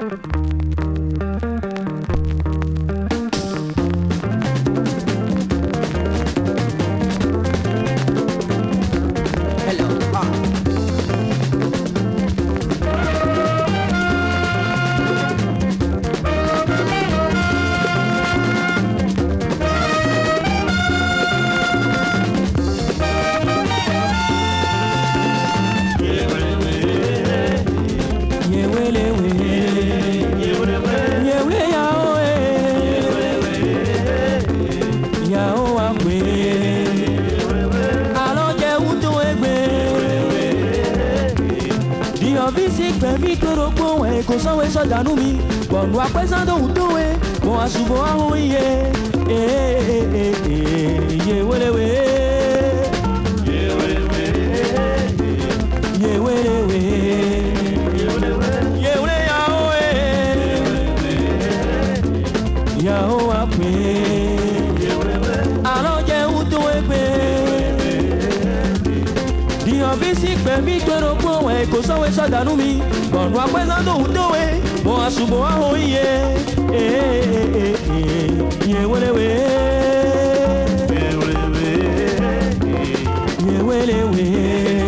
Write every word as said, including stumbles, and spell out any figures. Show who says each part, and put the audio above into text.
Speaker 1: Kò sanwó sọ̀dánù mi, bọ̀nù apẹ́sán tó ń dòwe, mo àṣùbọ̀ ahọ́n iye, iye wéléwé, iye wéléwé, iye wéléwé, iye wélé yàwó yàwó wa pé, àlọ́ jẹ́ ń tó ẹgbẹ́, di ọ́fíìsì pẹ̀mí tó rò pọ̀ ẹ̀ kò sanwó sọ̀dánù mi. Bọ̀nù apẹ́sán tó ń dòwe, mo àṣùbọ̀ ahọ́n iye, iye wéléwé, iye wéléwé, iye wéléwé.